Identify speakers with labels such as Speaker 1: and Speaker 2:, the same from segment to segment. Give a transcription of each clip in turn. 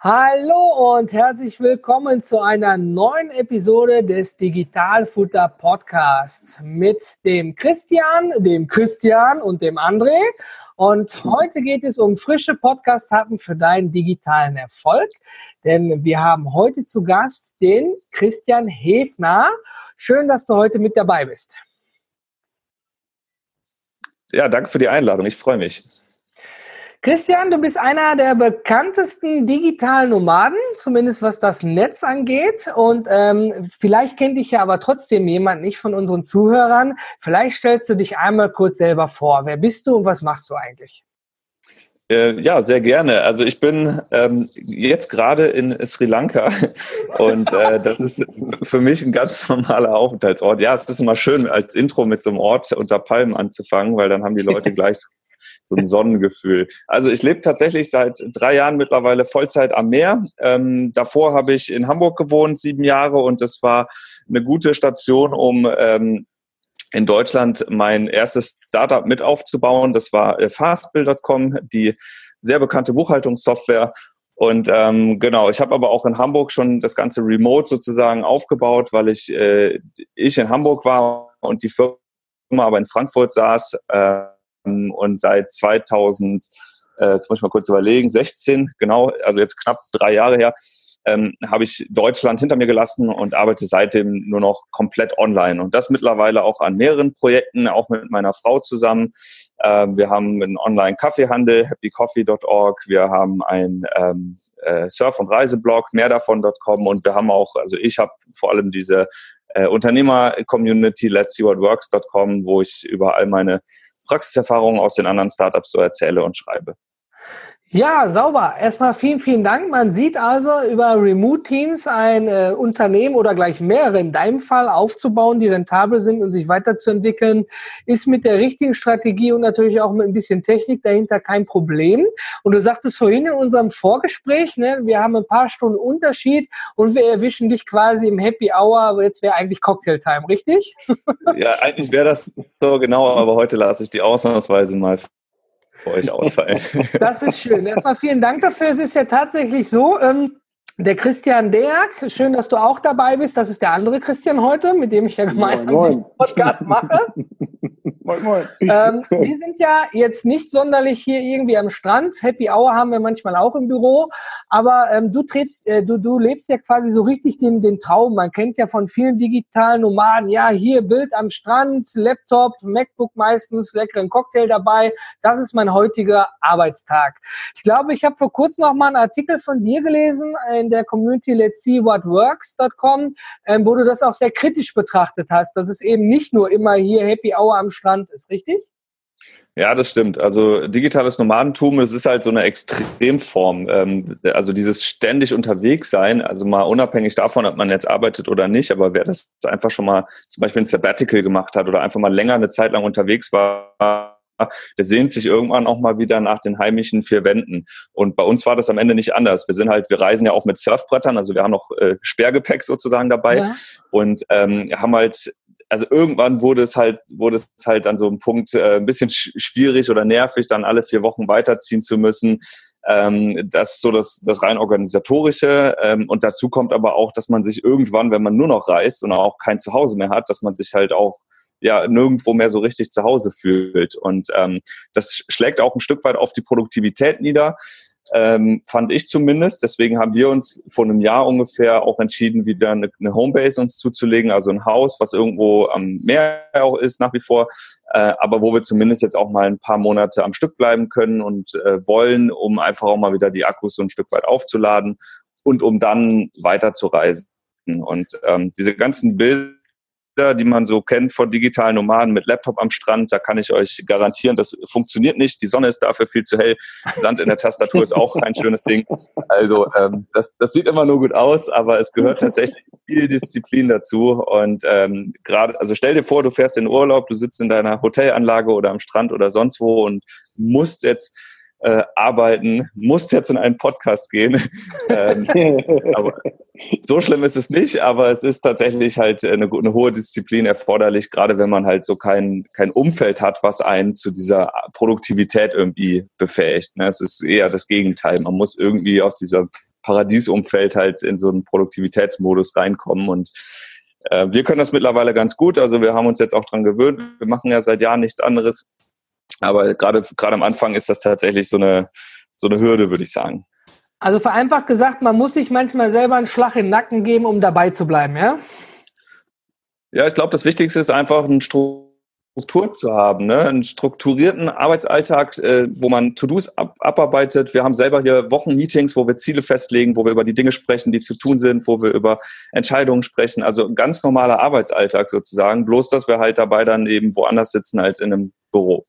Speaker 1: Hallo und herzlich willkommen zu einer neuen Episode des Digitalfutter Podcasts mit dem Christian und dem André. Und heute geht es um frische Podcast-Happen für deinen digitalen Erfolg. Denn wir haben heute zu Gast den Christian Hefner. Schön, dass du heute mit dabei bist.
Speaker 2: Ja, danke für die Einladung. Ich freue mich.
Speaker 1: Christian, du bist einer der bekanntesten digitalen Nomaden, zumindest was das Netz angeht. Und vielleicht kennt dich ja aber trotzdem jemand nicht von unseren Zuhörern. Vielleicht stellst du dich einmal kurz selber vor. Wer bist du und was machst du eigentlich?
Speaker 2: Ja, sehr gerne. Also ich bin jetzt gerade in Sri Lanka und das ist für mich ein ganz normaler Aufenthaltsort. Ja, es ist immer schön, als Intro mit so einem Ort unter Palmen anzufangen, weil dann haben die Leute gleich so ein Sonnengefühl. Also ich lebe tatsächlich seit 3 Jahren mittlerweile Vollzeit am Meer. Davor habe ich in Hamburg gewohnt, 7 Jahre, und das war eine gute Station, um in Deutschland mein erstes Startup mit aufzubauen. Das war Fastbill.com, die sehr bekannte Buchhaltungssoftware. Und genau, ich habe aber auch in Hamburg schon das ganze Remote sozusagen aufgebaut, weil ich in Hamburg war und die Firma aber in Frankfurt saß. Und seit 2000, jetzt muss ich mal kurz überlegen, 16, genau, also jetzt knapp 3 Jahre her, habe ich Deutschland hinter mir gelassen und arbeite seitdem nur noch komplett online. Und das mittlerweile auch an mehreren Projekten, auch mit meiner Frau zusammen. Wir haben einen Online-Kaffeehandel, happycoffee.org. Wir haben einen Surf- und Reiseblog, mehrdavon.com. Und wir haben auch, also ich habe vor allem diese Unternehmer-Community, let'sseewhatworks.com, wo ich über all meine Praxiserfahrungen aus den anderen Startups so erzähle und schreibe.
Speaker 1: Ja, sauber. Erstmal vielen, vielen Dank. Man sieht also, über Remote Teams ein Unternehmen oder gleich mehrere in deinem Fall aufzubauen, die rentabel sind und sich weiterzuentwickeln, ist mit der richtigen Strategie und natürlich auch mit ein bisschen Technik dahinter kein Problem. Und du sagtest vorhin in unserem Vorgespräch, ne, wir haben ein paar Stunden Unterschied und wir erwischen dich quasi im Happy Hour, aber jetzt wäre eigentlich Cocktailtime, richtig?
Speaker 2: Ja, eigentlich wäre das so genau, aber heute lasse ich die ausnahmsweise mal für euch ausfallen.
Speaker 1: Das ist schön. Erstmal vielen Dank dafür. Es ist ja tatsächlich so, der Christian Derk, schön, dass du auch dabei bist. Das ist der andere Christian heute, mit dem ich ja gemeinsam diesen Podcast mache.
Speaker 3: Moin, moin.
Speaker 1: Wir sind ja jetzt nicht sonderlich hier irgendwie am Strand. Happy Hour haben wir manchmal auch im Büro. Aber du lebst ja quasi so richtig den Traum. Man kennt ja von vielen digitalen Nomaden, ja, hier Bild am Strand, Laptop, MacBook meistens, leckeren Cocktail dabei. Das ist mein heutiger Arbeitstag. Ich glaube, ich habe vor kurzem noch mal einen Artikel von dir gelesen in der Community let'sseewhatworks.com, wo du das auch sehr kritisch betrachtet hast, dass es eben nicht nur immer hier Happy Hour am Strand ist, richtig?
Speaker 2: Ja, das stimmt. Also digitales Nomadentum, es ist halt so eine Extremform. Also dieses ständig unterwegs sein, also mal unabhängig davon, ob man jetzt arbeitet oder nicht, aber wer das einfach schon mal zum Beispiel ein Sabbatical gemacht hat oder einfach mal länger eine Zeit lang unterwegs war, der sehnt sich irgendwann auch mal wieder nach den heimischen 4 Wänden. Und bei uns war das am Ende nicht anders. Wir reisen ja auch mit Surfbrettern, also wir haben noch Sperrgepäck sozusagen dabei, ja. Und haben halt, also irgendwann wurde es halt an so einem Punkt ein bisschen schwierig oder nervig, dann alle 4 Wochen weiterziehen zu müssen. Das ist so das rein organisatorische. Und dazu kommt aber auch, dass man sich irgendwann, wenn man nur noch reist und auch kein Zuhause mehr hat, dass man sich halt auch nirgendwo mehr so richtig zu Hause fühlt. Und das schlägt auch ein Stück weit auf die Produktivität nieder, fand ich zumindest. Deswegen haben wir uns vor einem Jahr ungefähr auch entschieden, wieder eine Homebase uns zuzulegen, also ein Haus, was irgendwo am Meer auch ist nach wie vor, aber wo wir zumindest jetzt auch mal ein paar Monate am Stück bleiben können und wollen, um einfach auch mal wieder die Akkus so ein Stück weit aufzuladen und um dann weiter zu reisen. Und diese ganzen Bilder, die man so kennt von digitalen Nomaden mit Laptop am Strand, da kann ich euch garantieren, das funktioniert nicht. Die Sonne ist dafür viel zu hell. Sand in der Tastatur ist auch kein schönes Ding. Also das sieht immer nur gut aus, aber es gehört tatsächlich viel Disziplin dazu. Und also stell dir vor, du fährst in Urlaub, du sitzt in deiner Hotelanlage oder am Strand oder sonst wo und musst jetzt arbeiten, musst jetzt in einen Podcast gehen. Aber so schlimm ist es nicht, aber es ist tatsächlich halt eine hohe Disziplin erforderlich, gerade wenn man halt so kein Umfeld hat, was einen zu dieser Produktivität irgendwie befähigt. Es ist eher das Gegenteil. Man muss irgendwie aus dieser Paradiesumfeld halt in so einen Produktivitätsmodus reinkommen. Und wir können das mittlerweile ganz gut. Also wir haben uns jetzt auch dran gewöhnt. Wir machen ja seit Jahren nichts anderes. Aber gerade am Anfang ist das tatsächlich so eine Hürde, würde ich sagen.
Speaker 1: Also vereinfacht gesagt, man muss sich manchmal selber einen Schlag in den Nacken geben, um dabei zu bleiben, ja?
Speaker 2: Ja, ich glaube, das Wichtigste ist einfach eine Struktur zu haben, ne? Einen strukturierten Arbeitsalltag, wo man To-Dos abarbeitet. Wir haben selber hier Wochenmeetings, wo wir Ziele festlegen, wo wir über die Dinge sprechen, die zu tun sind, wo wir über Entscheidungen sprechen. Also ein ganz normaler Arbeitsalltag sozusagen, bloß dass wir halt dabei dann eben woanders sitzen als in einem Büro.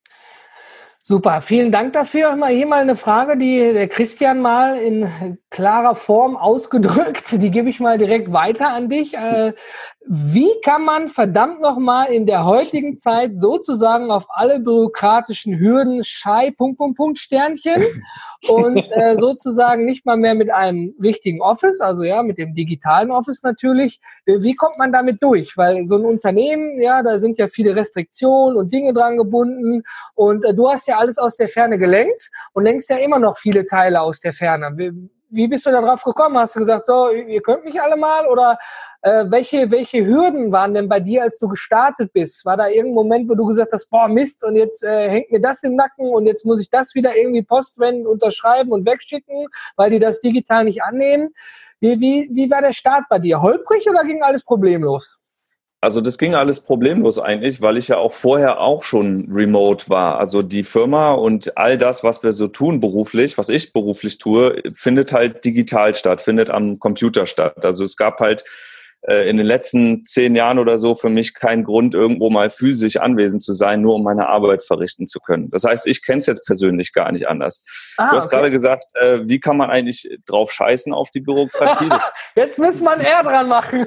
Speaker 1: Super, vielen Dank dafür. Hier mal eine Frage, die der Christian mal in klarer Form ausgedrückt, die gebe ich mal direkt weiter an dich. Wie kann man verdammt nochmal in der heutigen Zeit sozusagen auf alle bürokratischen Hürden Sternchen und sozusagen nicht mal mehr mit einem richtigen Office, also ja, mit dem digitalen Office natürlich. Wie kommt man damit durch? Weil so ein Unternehmen, ja, da sind ja viele Restriktionen und Dinge dran gebunden und du hast ja alles aus der Ferne gelenkt und lenkst ja immer noch viele Teile aus der Ferne. Wie bist du da drauf gekommen? Hast du gesagt, so, ihr könnt mich alle mal oder welche Hürden waren denn bei dir, als du gestartet bist? War da irgendein Moment, wo du gesagt hast, boah, Mist, und jetzt hängt mir das im Nacken und jetzt muss ich das wieder irgendwie postwenden, unterschreiben und wegschicken, weil die das digital nicht annehmen? Wie war der Start bei dir? Holprig oder ging alles problemlos?
Speaker 2: Also das ging alles problemlos eigentlich, weil ich ja auch vorher auch schon remote war. Also die Firma und all das, was wir so tun beruflich, was ich beruflich tue, findet halt digital statt, findet am Computer statt. Also es gab halt in den letzten 10 Jahren oder so für mich keinen Grund, irgendwo mal physisch anwesend zu sein, nur um meine Arbeit verrichten zu können. Das heißt, ich kenne es jetzt persönlich gar nicht anders. Du hast gerade gesagt, wie kann man eigentlich drauf scheißen auf die Bürokratie?
Speaker 1: Jetzt müssen wir ein R dran machen.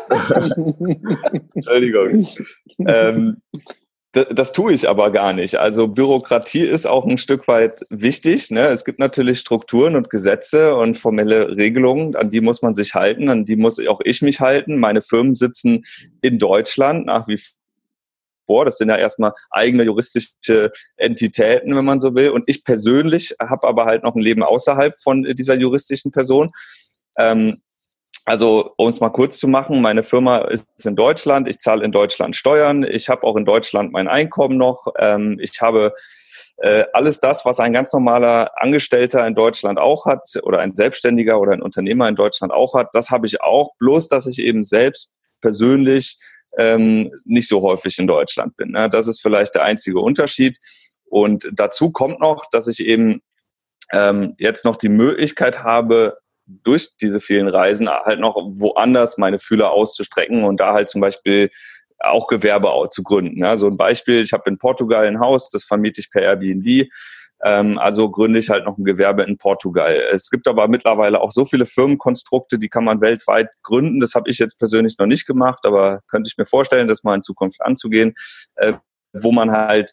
Speaker 2: Entschuldigung. Das tue ich aber gar nicht. Also Bürokratie ist auch ein Stück weit wichtig, ne? Es gibt natürlich Strukturen und Gesetze und formelle Regelungen, an die muss man sich halten, an die muss auch ich mich halten. Meine Firmen sitzen in Deutschland nach wie vor. Das sind ja erstmal eigene juristische Entitäten, wenn man so will. Und ich persönlich habe aber halt noch ein Leben außerhalb von dieser juristischen Person. Also, um es mal kurz zu machen, meine Firma ist in Deutschland, ich zahle in Deutschland Steuern, ich habe auch in Deutschland mein Einkommen noch, ich habe alles das, was ein ganz normaler Angestellter in Deutschland auch hat oder ein Selbstständiger oder ein Unternehmer in Deutschland auch hat, das habe ich auch, bloß dass ich eben selbst persönlich nicht so häufig in Deutschland bin. Ne? Das ist vielleicht der einzige Unterschied. Und dazu kommt noch, dass ich eben jetzt noch die Möglichkeit habe, durch diese vielen Reisen halt noch woanders meine Fühler auszustrecken und da halt zum Beispiel auch Gewerbe zu gründen. Ja, so ein Beispiel, ich habe in Portugal ein Haus, das vermiete ich per Airbnb, also gründe ich halt noch ein Gewerbe in Portugal. Es gibt aber mittlerweile auch so viele Firmenkonstrukte, die kann man weltweit gründen. Das habe ich jetzt persönlich noch nicht gemacht, aber könnte ich mir vorstellen, das mal in Zukunft anzugehen, wo man halt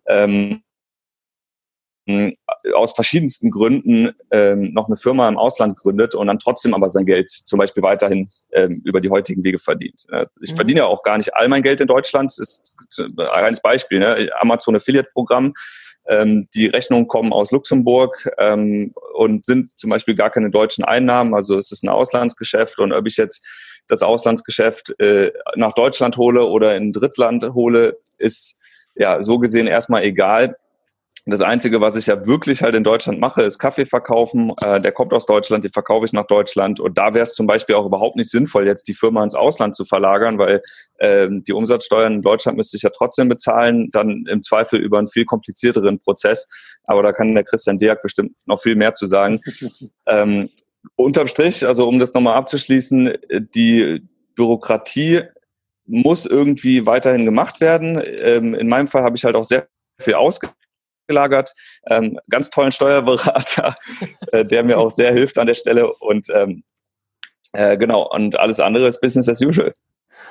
Speaker 2: aus verschiedensten Gründen noch eine Firma im Ausland gründet und dann trotzdem aber sein Geld zum Beispiel weiterhin über die heutigen Wege verdient. Ich verdiene ja auch gar nicht all mein Geld in Deutschland. Das ist ein reines Beispiel. Ne? Amazon Affiliate-Programm. Die Rechnungen kommen aus Luxemburg und sind zum Beispiel gar keine deutschen Einnahmen. Also es ist ein Auslandsgeschäft und ob ich jetzt das Auslandsgeschäft nach Deutschland hole oder in ein Drittland hole, ist ja so gesehen erstmal egal. Das Einzige, was ich ja wirklich halt in Deutschland mache, ist Kaffee verkaufen. Der kommt aus Deutschland, die verkaufe ich nach Deutschland. Und da wäre es zum Beispiel auch überhaupt nicht sinnvoll, jetzt die Firma ins Ausland zu verlagern, weil die Umsatzsteuern in Deutschland müsste ich ja trotzdem bezahlen, dann im Zweifel über einen viel komplizierteren Prozess. Aber da kann der Christian Deak bestimmt noch viel mehr zu sagen. Unterm Strich, also um das nochmal abzuschließen, die Bürokratie muss irgendwie weiterhin gemacht werden. In meinem Fall habe ich halt auch sehr viel ausgelagert. Ganz tollen Steuerberater, der mir auch sehr hilft an der Stelle und genau, und alles andere ist Business as usual.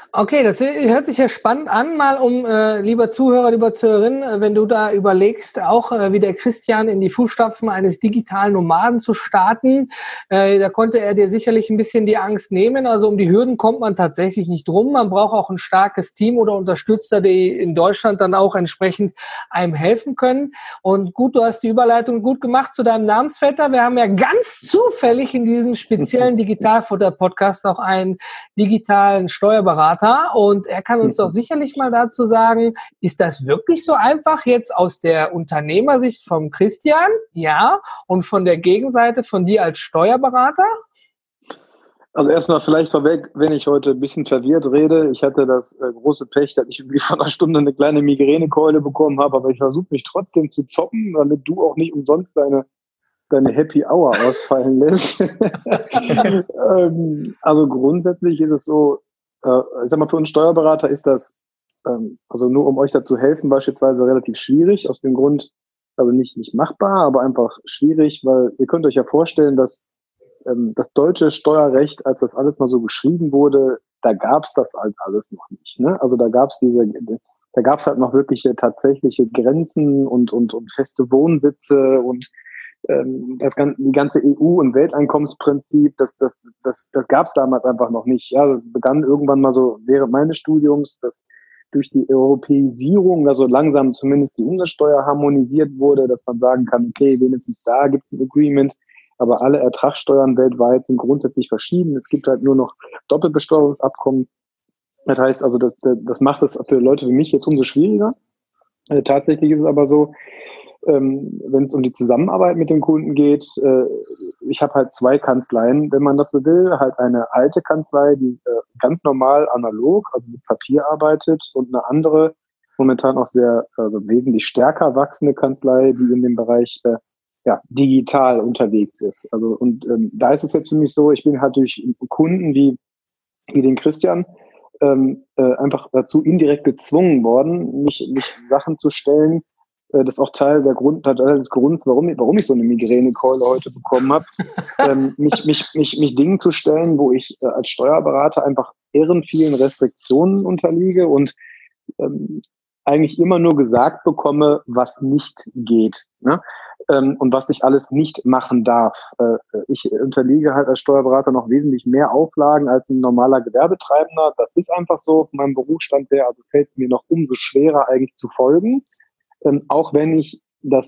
Speaker 1: Okay, das hört sich ja spannend an, mal lieber Zuhörer, lieber Zuhörerin, wenn du da überlegst, auch wie der Christian in die Fußstapfen eines digitalen Nomaden zu starten, da konnte er dir sicherlich ein bisschen die Angst nehmen. Also um die Hürden kommt man tatsächlich nicht drum. Man braucht auch ein starkes Team oder Unterstützer, die in Deutschland dann auch entsprechend einem helfen können. Und gut, du hast die Überleitung gut gemacht zu deinem Namensvetter. Wir haben ja ganz zufällig in diesem speziellen Digitalfutter-Podcast auch einen digitalen Steuerberater. Und er kann uns doch sicherlich mal dazu sagen, ist das wirklich so einfach jetzt aus der Unternehmersicht vom Christian? Ja. Und von der Gegenseite von dir als Steuerberater?
Speaker 3: Also erstmal vielleicht vorweg, wenn ich heute ein bisschen verwirrt rede. Ich hatte das große Pech, dass ich irgendwie vor einer Stunde eine kleine Migränekeule bekommen habe, aber ich versuche mich trotzdem zu zoppen, damit du auch nicht umsonst deine Happy Hour ausfallen lässt. Also grundsätzlich ist es so, ich sag mal, für uns Steuerberater ist das, also nur um euch dazu helfen, beispielsweise relativ schwierig, aus dem Grund, also nicht machbar, aber einfach schwierig, weil ihr könnt euch ja vorstellen, dass das deutsche Steuerrecht, als das alles mal so geschrieben wurde, da gab's das halt alles noch nicht. Ne? Also da gab's halt noch wirkliche tatsächliche Grenzen und feste Wohnsitze und die ganze EU- und Welteinkommensprinzip, das gab es damals einfach noch nicht. Ja, das begann irgendwann mal so während meines Studiums, dass durch die Europäisierung, also langsam zumindest die Umsatzsteuer harmonisiert wurde, dass man sagen kann, okay, wenigstens da gibt es ein Agreement, aber alle Ertragssteuern weltweit sind grundsätzlich verschieden. Es gibt halt nur noch Doppelbesteuerungsabkommen. Das heißt also, das macht es für Leute wie mich jetzt umso schwieriger. Tatsächlich ist es aber so, wenn es um die Zusammenarbeit mit dem Kunden geht, ich habe halt 2 Kanzleien, wenn man das so will. Halt eine alte Kanzlei, die ganz normal analog, also mit Papier arbeitet, und eine andere, momentan auch also wesentlich stärker wachsende Kanzlei, die in dem Bereich digital unterwegs ist. Also und da ist es jetzt für mich so, ich bin halt durch Kunden wie den Christian einfach dazu indirekt gezwungen worden, mich Sachen zu stellen. Das ist auch Teil des Grunds, warum ich so eine Migränekeule heute bekommen habe, mich Dingen zu stellen, wo ich als Steuerberater einfach irren vielen Restriktionen unterliege und eigentlich immer nur gesagt bekomme, was nicht geht, ne? Und was ich alles nicht machen darf. Ich unterliege halt als Steuerberater noch wesentlich mehr Auflagen als ein normaler Gewerbetreibender. Das ist einfach so von meinem Berufsstand her, also fällt es mir noch umso schwerer eigentlich zu folgen. Auch wenn ich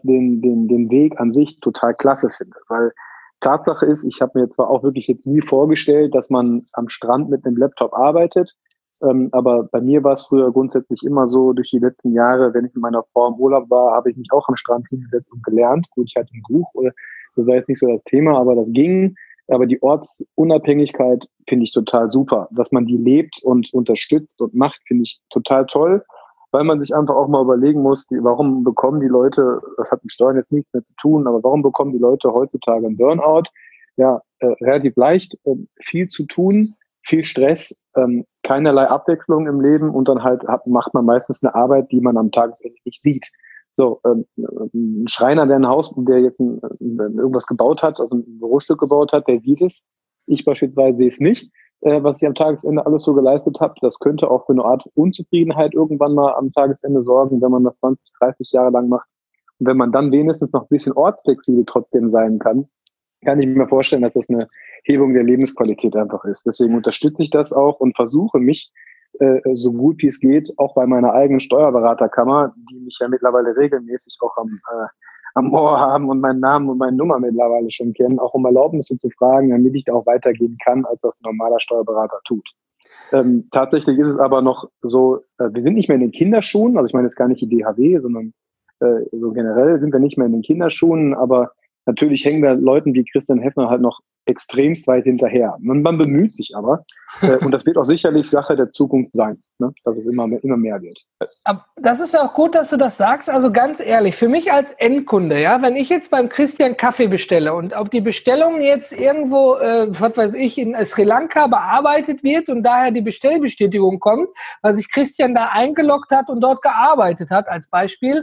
Speaker 3: den Weg an sich total klasse finde. Weil Tatsache ist, ich habe mir zwar auch wirklich jetzt nie vorgestellt, dass man am Strand mit einem Laptop arbeitet, aber bei mir war es früher grundsätzlich immer so, durch die letzten Jahre, wenn ich mit meiner Frau im Urlaub war, habe ich mich auch am Strand hingesetzt und gelernt. Gut, ich hatte ein Buch, das war jetzt nicht so das Thema, aber das ging. Aber die Ortsunabhängigkeit finde ich total super. Dass man die lebt und unterstützt und macht, finde ich total toll, weil man sich einfach auch mal überlegen muss, warum bekommen die Leute, das hat mit Steuern jetzt nichts mehr zu tun, aber warum bekommen die Leute heutzutage einen Burnout? Ja, relativ leicht, viel zu tun, viel Stress, keinerlei Abwechslung im Leben und dann halt macht man meistens eine Arbeit, die man am Tagesende nicht sieht. So, ein Schreiner, der jetzt irgendwas gebaut hat, also ein Bürostück gebaut hat, der sieht es. Ich beispielsweise sehe es nicht, was ich am Tagesende alles so geleistet habe. Das könnte auch für eine Art Unzufriedenheit irgendwann mal am Tagesende sorgen, wenn man das 20, 30 Jahre lang macht. Und wenn man dann wenigstens noch ein bisschen ortsflexibel trotzdem sein kann ich mir vorstellen, dass das eine Hebung der Lebensqualität einfach ist. Deswegen unterstütze ich das auch und versuche mich so gut wie es geht, auch bei meiner eigenen Steuerberaterkammer, die mich ja mittlerweile regelmäßig auch am Ohr haben und meinen Namen und meine Nummer mittlerweile schon kennen, auch um Erlaubnisse zu fragen, damit ich da auch weitergehen kann, als das ein normaler Steuerberater tut. Tatsächlich ist es aber noch so, wir sind nicht mehr in den Kinderschuhen, also ich meine jetzt gar nicht die DHW, sondern so generell sind wir nicht mehr in den Kinderschuhen, aber natürlich hängen wir Leuten wie Christian Heffner halt noch extremst weit hinterher. Man bemüht sich aber. Und das wird auch sicherlich Sache der Zukunft sein, ne? Dass es immer mehr wird.
Speaker 1: Aber das ist ja auch gut, dass du das sagst. Also ganz ehrlich, für mich als Endkunde, ja, wenn ich jetzt beim Christian Kaffee bestelle und ob die Bestellung jetzt irgendwo, was weiß ich, in Sri Lanka bearbeitet wird und daher die Bestellbestätigung kommt, weil sich Christian da eingeloggt hat und dort gearbeitet hat als Beispiel.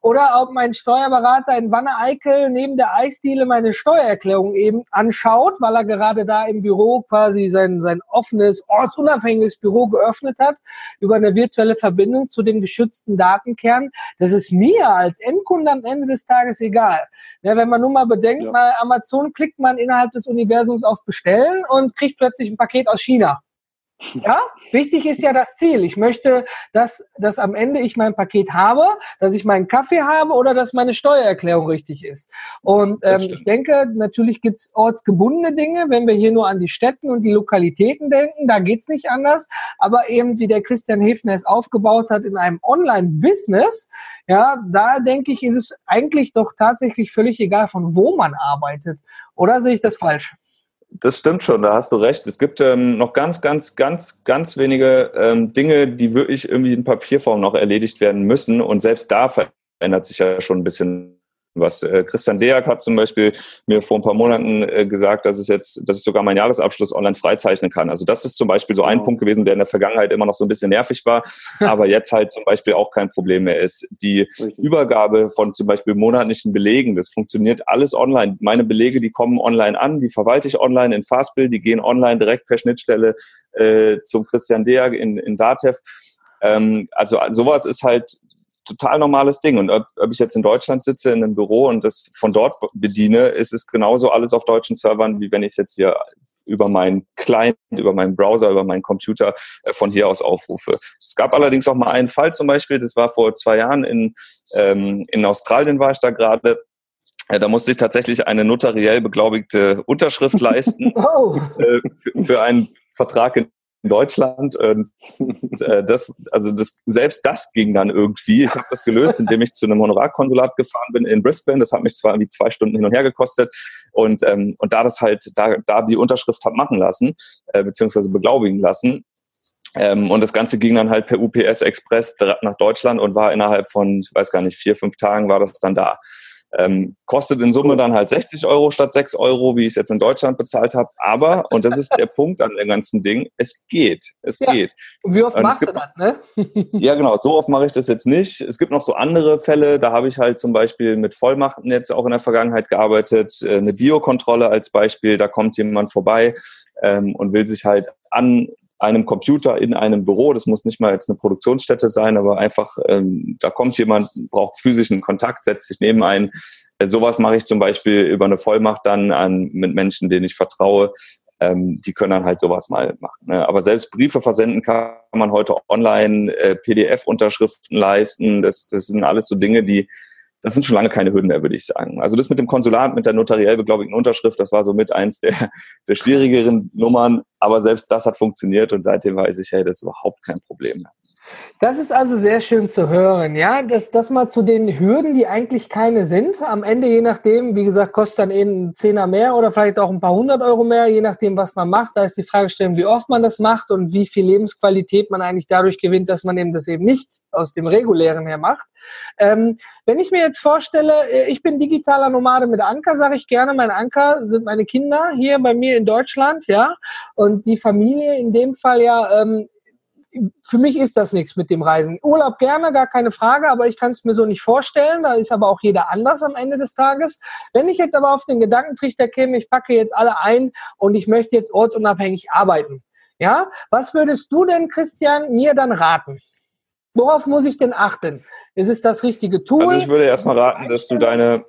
Speaker 1: oder ob mein Steuerberater in Wanne-Eickel neben der Eisdiele meine Steuererklärung eben anschaut, weil er gerade da im Büro quasi sein offenes, ortsunabhängiges Büro geöffnet hat, über eine virtuelle Verbindung zu dem geschützten Datenkern. Das ist mir als Endkunde am Ende des Tages egal. Ja, wenn man nur mal bedenkt, bei Amazon klickt man innerhalb des Universums auf Bestellen und kriegt plötzlich ein Paket aus China. Ja, wichtig ist ja das Ziel. Ich möchte, dass am Ende ich mein Paket habe, dass ich meinen Kaffee habe oder dass meine Steuererklärung richtig ist. Und ich denke, natürlich gibt es ortsgebundene Dinge, wenn wir hier nur an die Städten und die Lokalitäten denken, da geht's nicht anders. Aber eben, wie der Christian Hefner es aufgebaut hat in einem Online-Business, ja, da denke ich, ist es eigentlich doch tatsächlich völlig egal, von wo man arbeitet. Oder sehe ich das falsch?
Speaker 2: Das stimmt schon, da hast du recht. Es gibt noch ganz wenige Dinge, die wirklich irgendwie in Papierform noch erledigt werden müssen. Und selbst da verändert sich ja schon ein bisschen was. Christian Deak hat zum Beispiel mir vor ein paar Monaten gesagt, dass ich sogar meinen Jahresabschluss online freizeichnen kann. Also das ist zum Beispiel so ein Punkt gewesen, der in der Vergangenheit immer noch so ein bisschen nervig war, aber jetzt halt zum Beispiel auch kein Problem mehr ist. Die Übergabe von zum Beispiel monatlichen Belegen, das funktioniert alles online. Meine Belege, die kommen online an, die verwalte ich online in Fastbill, die gehen online direkt per Schnittstelle zum Christian Deak in Datev. Also sowas ist halt total normales Ding. Und ob ich jetzt in Deutschland sitze, in einem Büro und das von dort bediene, ist es genauso alles auf deutschen Servern, wie wenn ich es jetzt hier über meinen Client, über meinen Browser, über meinen Computer von hier aus aufrufe. Es gab allerdings auch mal einen Fall zum Beispiel, das war vor 2 Jahren in Australien war ich da gerade. Da musste ich tatsächlich eine notariell beglaubigte Unterschrift leisten für einen Vertrag in Deutschland. Und selbst das ging dann irgendwie. Ich habe das gelöst, indem ich zu einem Honorarkonsulat gefahren bin in Brisbane. Das hat mich zwar irgendwie 2 Stunden hin und her gekostet. Und da die Unterschrift habe machen lassen, beziehungsweise beglaubigen lassen. Und das Ganze ging dann halt per UPS Express nach Deutschland und war innerhalb von, ich weiß gar nicht, 4-5 Tagen war das dann da. Kostet in Summe dann halt 60 Euro statt 6 Euro, wie ich es jetzt in Deutschland bezahlt habe. Aber, und das ist der Punkt an dem ganzen Ding, es geht. Es geht.
Speaker 1: Und wie oft machst du das, ne?
Speaker 2: Ja, genau. So oft mache ich das jetzt nicht. Es gibt noch so andere Fälle. Da habe ich halt zum Beispiel mit Vollmachten jetzt auch in der Vergangenheit gearbeitet. Eine Biokontrolle als Beispiel. Da kommt jemand vorbei und will sich halt an einem Computer in einem Büro, das muss nicht mal jetzt eine Produktionsstätte sein, aber einfach, da kommt jemand, braucht physischen Kontakt, setzt sich neben einen. Sowas mache ich zum Beispiel über eine Vollmacht dann mit Menschen, denen ich vertraue. Die können dann halt sowas mal machen. Ne? Aber selbst Briefe versenden kann man heute online, PDF-Unterschriften leisten. Das sind alles so Dinge, das sind schon lange keine Hürden mehr, würde ich sagen. Also das mit dem Konsulat, mit der notariell beglaubigten Unterschrift, das war somit eins der schwierigeren Nummern. Aber selbst das hat funktioniert und seitdem weiß ich, hey, das ist überhaupt kein Problem mehr.
Speaker 1: Das ist also sehr schön zu hören, ja, das mal zu den Hürden, die eigentlich keine sind. Am Ende, je nachdem, wie gesagt, kostet dann eben ein Zehner mehr oder vielleicht auch ein paar 100 Euro mehr, je nachdem, was man macht. Da ist die Fragestellung, wie oft man das macht und wie viel Lebensqualität man eigentlich dadurch gewinnt, dass man eben das eben nicht aus dem Regulären her macht. Wenn ich mir jetzt vorstelle, ich bin digitaler Nomade mit Anker, sage ich gerne, mein Anker sind meine Kinder hier bei mir in Deutschland, ja, und die Familie in dem Fall ja, für mich ist das nichts mit dem Reisen. Urlaub gerne, gar keine Frage, aber ich kann es mir so nicht vorstellen. Da ist aber auch jeder anders am Ende des Tages. Wenn ich jetzt aber auf den Gedankentrichter käme, ich packe jetzt alle ein und ich möchte jetzt ortsunabhängig arbeiten. Ja, was würdest du denn, Christian, mir dann raten? Worauf muss ich denn achten? Ist es das richtige Tool?
Speaker 2: Also ich würde erstmal raten, dass du deine...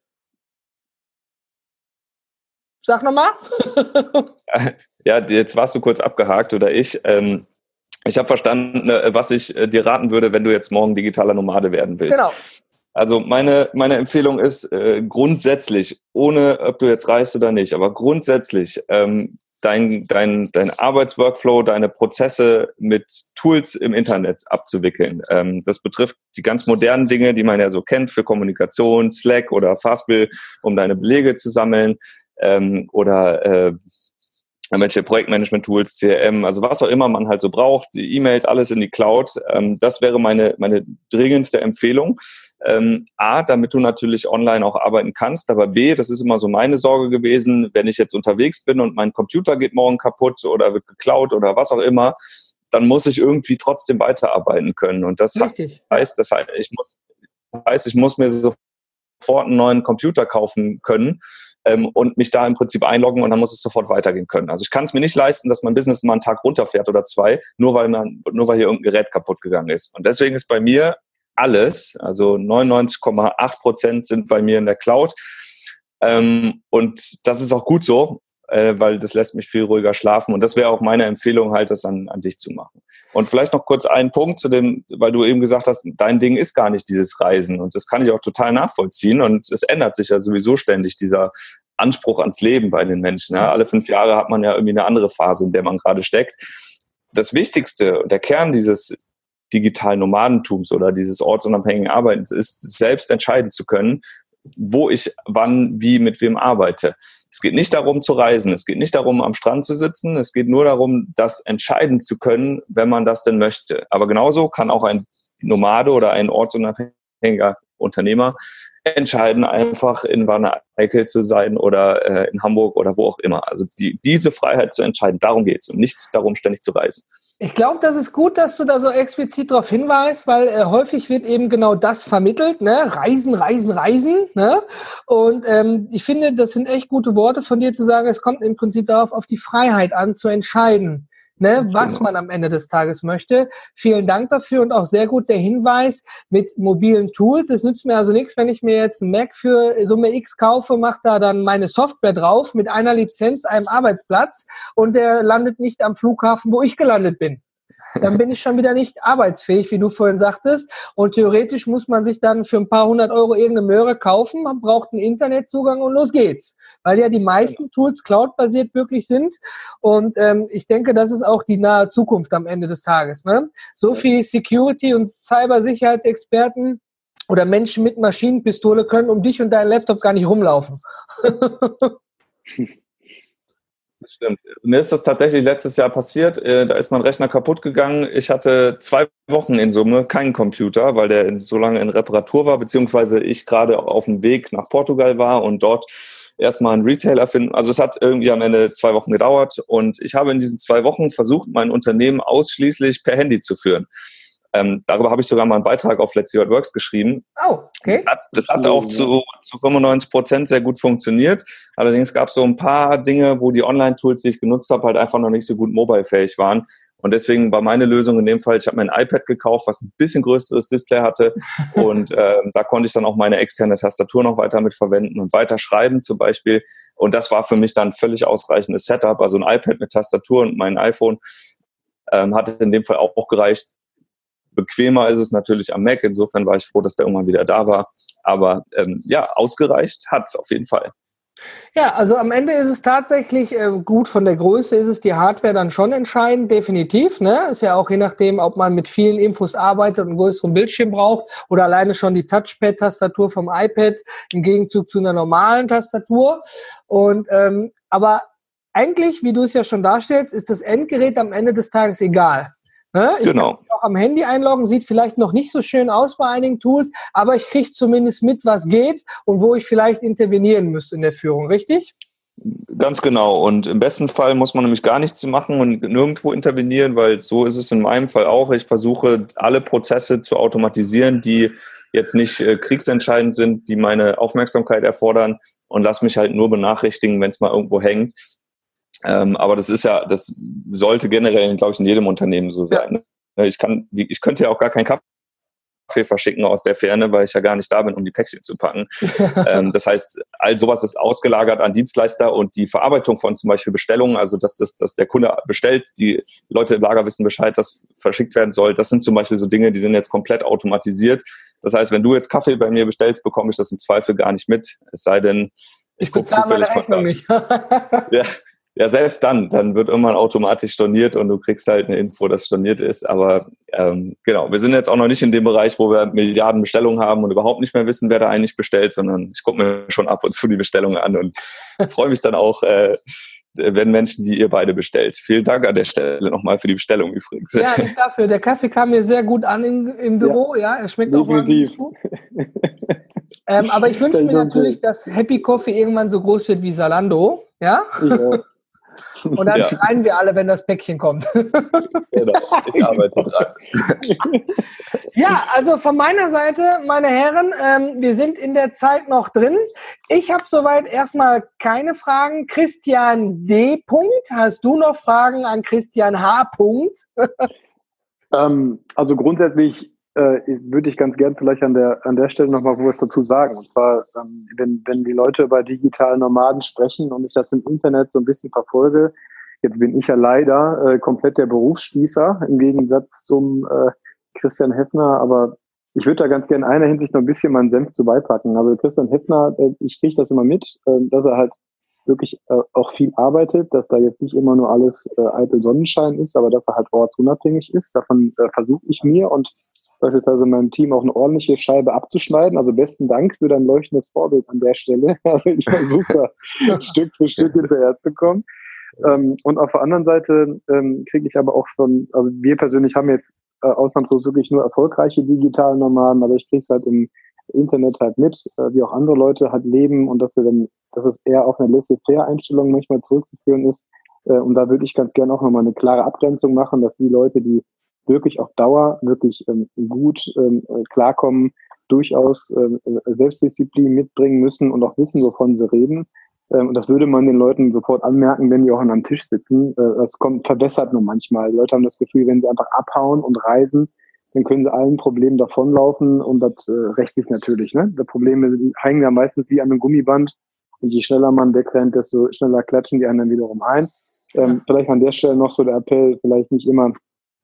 Speaker 1: Sag nochmal.
Speaker 2: Ja, jetzt warst du kurz abgehakt oder ich. Ich habe verstanden, was ich dir raten würde, wenn du jetzt morgen digitaler Nomade werden willst. Genau. Also meine Empfehlung ist grundsätzlich, ohne ob du jetzt reist oder nicht, aber grundsätzlich dein Arbeitsworkflow, deine Prozesse mit Tools im Internet abzuwickeln. Das betrifft die ganz modernen Dinge, die man ja so kennt für Kommunikation, Slack oder Fastbill, um deine Belege zu sammeln oder welche Projektmanagement-Tools, CRM, also was auch immer man halt so braucht, die E-Mails, alles in die Cloud. Das wäre meine dringendste Empfehlung. A, damit du natürlich online auch arbeiten kannst, aber B, das ist immer so meine Sorge gewesen, wenn ich jetzt unterwegs bin und mein Computer geht morgen kaputt oder wird geklaut oder was auch immer, dann muss ich irgendwie trotzdem weiterarbeiten können. Und das heißt, ich heißt, ich muss mir sofort einen neuen Computer kaufen können und mich da im Prinzip einloggen und dann muss es sofort weitergehen können. Also ich kann es mir nicht leisten, dass mein Business mal einen Tag runterfährt oder zwei, nur weil hier irgendein Gerät kaputt gegangen ist. Und deswegen ist bei mir alles, also 99,8% sind bei mir in der Cloud. Und das ist auch gut so, weil das lässt mich viel ruhiger schlafen. Und das wäre auch meine Empfehlung, halt das an dich zu machen. Und vielleicht noch kurz einen Punkt zu dem, weil du eben gesagt hast, dein Ding ist gar nicht dieses Reisen. Und das kann ich auch total nachvollziehen. Und es ändert sich ja sowieso ständig, dieser Anspruch ans Leben bei den Menschen. Ja? Alle 5 Jahre hat man ja irgendwie eine andere Phase, in der man gerade steckt. Das Wichtigste, der Kern dieses digitalen Nomadentums oder dieses ortsunabhängigen Arbeitens ist, selbst entscheiden zu können, wo ich wann, wie, mit wem arbeite. Es geht nicht darum zu reisen, es geht nicht darum, am Strand zu sitzen, es geht nur darum, das entscheiden zu können, wenn man das denn möchte. Aber genauso kann auch ein Nomade oder ein ortsunabhängiger Unternehmer entscheiden, einfach in Wanne-Eickel zu sein oder in Hamburg oder wo auch immer. Also diese Freiheit zu entscheiden, darum geht es und nicht darum, ständig zu reisen.
Speaker 1: Ich glaube, das ist gut, dass du da so explizit darauf hinweist, weil häufig wird eben genau das vermittelt, ne? Reisen, reisen, reisen. Ne? Und ich finde, das sind echt gute Worte von dir zu sagen, es kommt im Prinzip darauf, auf die Freiheit an, zu entscheiden, ne? Was man am Ende des Tages möchte. Vielen Dank dafür und auch sehr gut der Hinweis mit mobilen Tools. Es nützt mir also nichts, wenn ich mir jetzt einen Mac für Summe X kaufe, mache da dann meine Software drauf mit einer Lizenz, einem Arbeitsplatz und der landet nicht am Flughafen, wo ich gelandet bin. Dann bin ich schon wieder nicht arbeitsfähig, wie du vorhin sagtest. Und theoretisch muss man sich dann für ein paar 100 Euro irgendeine Möhre kaufen. Man braucht einen Internetzugang und los geht's. Weil ja die meisten Tools cloud-basiert wirklich sind. Und ich denke, das ist auch die nahe Zukunft am Ende des Tages. Ne? So viel Security- und Cybersicherheitsexperten oder Menschen mit Maschinenpistole können um dich und deinen Laptop gar nicht rumlaufen.
Speaker 2: Das stimmt. Mir ist das tatsächlich letztes Jahr passiert. Da ist mein Rechner kaputt gegangen. Ich hatte 2 Wochen in Summe keinen Computer, weil der so lange in Reparatur war, beziehungsweise ich gerade auf dem Weg nach Portugal war und dort erstmal einen Retailer finden. Also es hat irgendwie am Ende 2 Wochen gedauert und ich habe in diesen 2 Wochen versucht, mein Unternehmen ausschließlich per Handy zu führen. Darüber habe ich sogar mal einen Beitrag auf Let's See What Works geschrieben.
Speaker 1: Oh, okay.
Speaker 2: Das hat auch zu 95% sehr gut funktioniert. Allerdings gab es so ein paar Dinge, wo die Online-Tools, die ich genutzt habe, halt einfach noch nicht so gut mobile-fähig waren. Und deswegen war meine Lösung in dem Fall, ich habe mir ein iPad gekauft, was ein bisschen größeres Display hatte. Und da konnte ich dann auch meine externe Tastatur noch weiter mit verwenden und weiter schreiben zum Beispiel. Und das war für mich dann völlig ausreichendes Setup. Also ein iPad mit Tastatur und mein iPhone hatte in dem Fall auch gereicht. Bequemer ist es natürlich am Mac. Insofern war ich froh, dass der irgendwann wieder da war. Aber ausgereicht hat es auf jeden Fall.
Speaker 1: Ja, also am Ende ist es tatsächlich gut, von der Größe ist es die Hardware dann schon entscheidend, definitiv. Ne? Ist ja auch je nachdem, ob man mit vielen Infos arbeitet und einen größeren Bildschirm braucht oder alleine schon die Touchpad-Tastatur vom iPad im Gegenzug zu einer normalen Tastatur. Und aber eigentlich, wie du es ja schon darstellst, ist das Endgerät am Ende des Tages egal. Ne? Ich kann mich auch am Handy einloggen, sieht vielleicht noch nicht so schön aus bei einigen Tools, aber ich kriege zumindest mit, was geht und wo ich vielleicht intervenieren müsste in der Führung, richtig?
Speaker 2: Ganz genau. Und im besten Fall muss man nämlich gar nichts machen und nirgendwo intervenieren, weil so ist es in meinem Fall auch. Ich versuche, alle Prozesse zu automatisieren, die jetzt nicht kriegsentscheidend sind, die meine Aufmerksamkeit erfordern und lasse mich halt nur benachrichtigen, wenn es mal irgendwo hängt. Aber das sollte generell, glaube ich, in jedem Unternehmen so sein. Ja. Ich könnte ja auch gar keinen Kaffee verschicken aus der Ferne, weil ich ja gar nicht da bin, um die Päckchen zu packen. Das heißt, all sowas ist ausgelagert an Dienstleister und die Verarbeitung von zum Beispiel Bestellungen, also dass der Kunde bestellt, die Leute im Lager wissen Bescheid, dass verschickt werden soll. Das sind zum Beispiel so Dinge, die sind jetzt komplett automatisiert. Das heißt, wenn du jetzt Kaffee bei mir bestellst, bekomme ich das im Zweifel gar nicht mit. Es sei denn, ich gucke zufällig
Speaker 1: meine Rechnung nicht.
Speaker 2: Ja, selbst dann wird irgendwann automatisch storniert und du kriegst halt eine Info, dass storniert ist. Aber genau, wir sind jetzt auch noch nicht in dem Bereich, wo wir Milliarden Bestellungen haben und überhaupt nicht mehr wissen, wer da eigentlich bestellt, sondern ich gucke mir schon ab und zu die Bestellungen an und freue mich dann auch, wenn Menschen wie ihr beide bestellt. Vielen Dank an der Stelle nochmal für die Bestellung übrigens.
Speaker 1: Ja, nicht dafür. Der Kaffee kam mir sehr gut an im Büro. Ja, er schmeckt definitiv auch mal gut. Aber ich wünsche mir natürlich, dass Happy Coffee irgendwann so groß wird wie Zalando. Ja? Und dann schreien wir alle, wenn das Päckchen kommt.
Speaker 2: Genau, ich arbeite dran.
Speaker 1: Ja, also von meiner Seite, meine Herren, wir sind in der Zeit noch drin. Ich habe soweit erstmal keine Fragen. Christian D. Hast du noch Fragen an Christian H.
Speaker 3: Also grundsätzlich würde ich ganz gern vielleicht an der Stelle nochmal was dazu sagen. Und zwar, wenn die Leute über digitale Nomaden sprechen und ich das im Internet so ein bisschen verfolge, jetzt bin ich ja leider komplett der Berufsspießer im Gegensatz zum Christian Heffner, aber ich würde da ganz gerne in einer Hinsicht noch ein bisschen meinen Senf zu beipacken. Also Christian Heffner, ich kriege das immer mit, dass er halt wirklich auch viel arbeitet, dass da jetzt nicht immer nur alles eitel Sonnenschein ist, aber dass er halt ortsunabhängig ist. Davon versuche ich mir und beispielsweise meinem Team auch eine ordentliche Scheibe abzuschneiden. Also besten Dank für dein leuchtendes Vorbild an der Stelle. Also ich versuche Stück für Stück hinterher zu kommen. Und auf der anderen Seite kriege ich aber auch schon, also wir persönlich haben jetzt ausnahmslos wirklich nur erfolgreiche digitale Nomaden, aber ich kriege es halt im Internet halt mit, wie auch andere Leute halt leben und dass es eher auf eine Laissez-faire-Einstellung manchmal zurückzuführen ist. Und da würde ich ganz gerne auch nochmal eine klare Abgrenzung machen, dass die Leute, die wirklich auf Dauer wirklich gut klarkommen, durchaus Selbstdisziplin mitbringen müssen und auch wissen, wovon sie reden. Und das würde man den Leuten sofort anmerken, wenn die auch an einem Tisch sitzen. Das verbessert nur manchmal. Die Leute haben das Gefühl, wenn sie einfach abhauen und reisen, dann können sie allen Problemen davonlaufen und das rächt sich natürlich. Ne? Die Probleme hängen ja meistens wie an einem Gummiband und je schneller man wegrennt, desto schneller klatschen die anderen wiederum ein. Vielleicht an der Stelle noch so der Appell, vielleicht nicht immer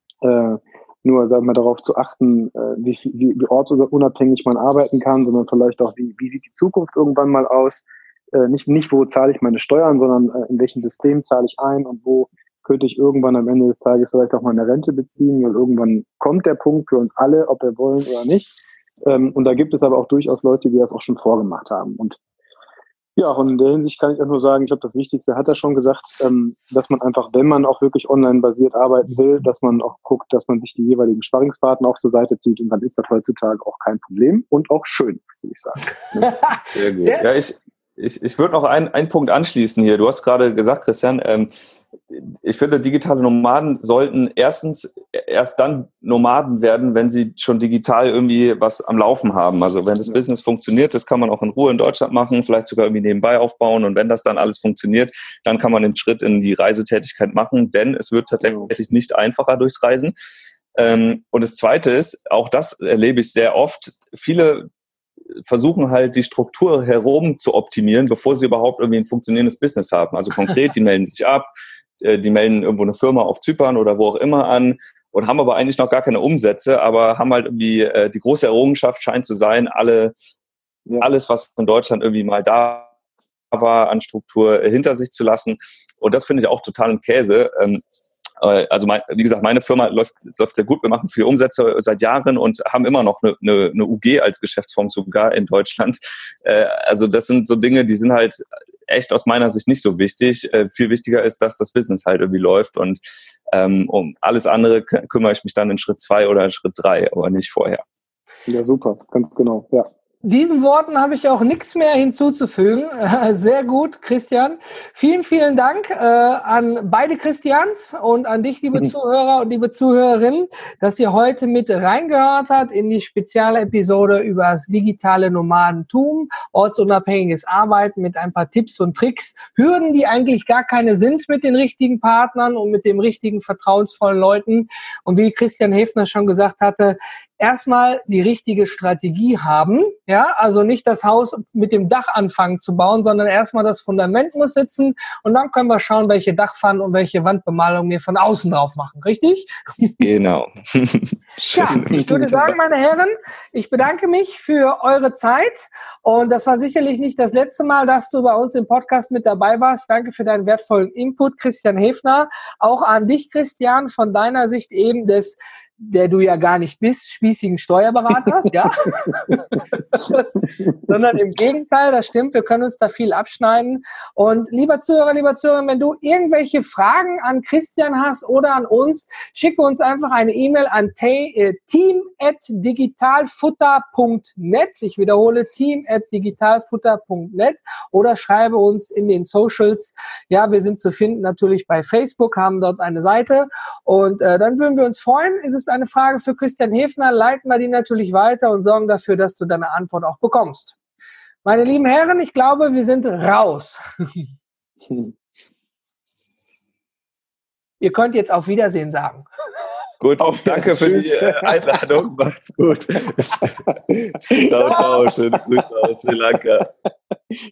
Speaker 3: nur, sagen wir, darauf zu achten, wie ortsunabhängig man arbeiten kann, sondern vielleicht auch, wie sieht die Zukunft irgendwann mal aus? Nicht wo zahle ich meine Steuern, sondern in welchem System zahle ich ein und wo könnte ich irgendwann am Ende des Tages vielleicht auch mal eine Rente beziehen, weil irgendwann kommt der Punkt für uns alle, ob wir wollen oder nicht. Und da gibt es aber auch durchaus Leute, die das auch schon vorgemacht haben. Und ja, und in der Hinsicht kann ich auch nur sagen, ich glaube, das Wichtigste hat er schon gesagt, dass man einfach, wenn man auch wirklich online-basiert arbeiten will, dass man auch guckt, dass man sich die jeweiligen Sparringspartner auf zur Seite zieht und dann ist das heutzutage auch kein Problem und auch schön, würde ich sagen. Ne?
Speaker 2: Sehr gut. Ja, ich würde noch einen Punkt anschließen hier. Du hast gerade gesagt, Christian, ich finde, digitale Nomaden sollten erst dann Nomaden werden, wenn sie schon digital irgendwie was am Laufen haben. Also wenn das Business funktioniert, das kann man auch in Ruhe in Deutschland machen, vielleicht sogar irgendwie nebenbei aufbauen. Und wenn das dann alles funktioniert, dann kann man den Schritt in die Reisetätigkeit machen, denn es wird tatsächlich nicht einfacher durchs Reisen. Und das Zweite ist, auch das erlebe ich sehr oft, viele versuchen halt die Struktur herum zu optimieren, bevor sie überhaupt irgendwie ein funktionierendes Business haben. Also konkret, die melden sich ab, die melden irgendwo eine Firma auf Zypern oder wo auch immer an und haben aber eigentlich noch gar keine Umsätze, aber haben halt irgendwie die große Errungenschaft scheint zu sein, alles, was in Deutschland irgendwie mal da war, an Struktur hinter sich zu lassen. Und das finde ich auch total ein Käse. Also wie gesagt, meine Firma läuft sehr gut. Wir machen viele Umsätze seit Jahren und haben immer noch eine UG als Geschäftsform sogar in Deutschland. Also das sind so Dinge, die sind halt echt aus meiner Sicht nicht so wichtig. Viel wichtiger ist, dass das Business halt irgendwie läuft und um alles andere kümmere ich mich dann in Schritt 2 oder in Schritt 3, aber nicht vorher.
Speaker 3: Ja, super, ganz genau, ja.
Speaker 1: Diesen Worten habe ich auch nichts mehr hinzuzufügen. Sehr gut, Christian. Vielen, vielen Dank an beide Christians und an dich, liebe Zuhörer und liebe Zuhörerinnen, dass ihr heute mit reingehört habt in die Spezialepisode über das digitale Nomadentum, ortsunabhängiges Arbeiten mit ein paar Tipps und Tricks, Hürden, die eigentlich gar keine sind mit den richtigen Partnern und mit dem richtigen vertrauensvollen Leuten. Und wie Christian Heffner schon gesagt hatte, erstmal die richtige Strategie haben, ja, also nicht das Haus mit dem Dach anfangen zu bauen, sondern erstmal das Fundament muss sitzen und dann können wir schauen, welche Dachpfannen und welche Wandbemalung wir von außen drauf machen, richtig?
Speaker 2: Genau.
Speaker 1: Ja, ich würde sagen, meine Herren, ich bedanke mich für eure Zeit und das war sicherlich nicht das letzte Mal, dass du bei uns im Podcast mit dabei warst. Danke für deinen wertvollen Input, Christian Heffner. Auch an dich, Christian, von deiner Sicht eben des der du ja gar nicht bist, spießigen Steuerberaters, ja, sondern im Gegenteil, das stimmt, wir können uns da viel abschneiden. Und lieber Zuhörer, wenn du irgendwelche Fragen an Christian hast oder an uns, schicke uns einfach eine E-Mail an team@digitalfutter.net. Ich wiederhole, team@digitalfutter.net oder schreibe uns in den Socials. Ja, wir sind zu finden natürlich bei Facebook, haben dort eine Seite und dann würden wir uns freuen. Ist es eine Frage für Christian Hefner, leiten wir die natürlich weiter und sorgen dafür, dass du deine Antwort auch bekommst. Meine lieben Herren, ich glaube, wir sind raus. Ihr könnt jetzt auf Wiedersehen sagen.
Speaker 2: Gut, danke für die Einladung. Macht's gut. Ciao, ciao. Schöne Grüße aus Sri Lanka.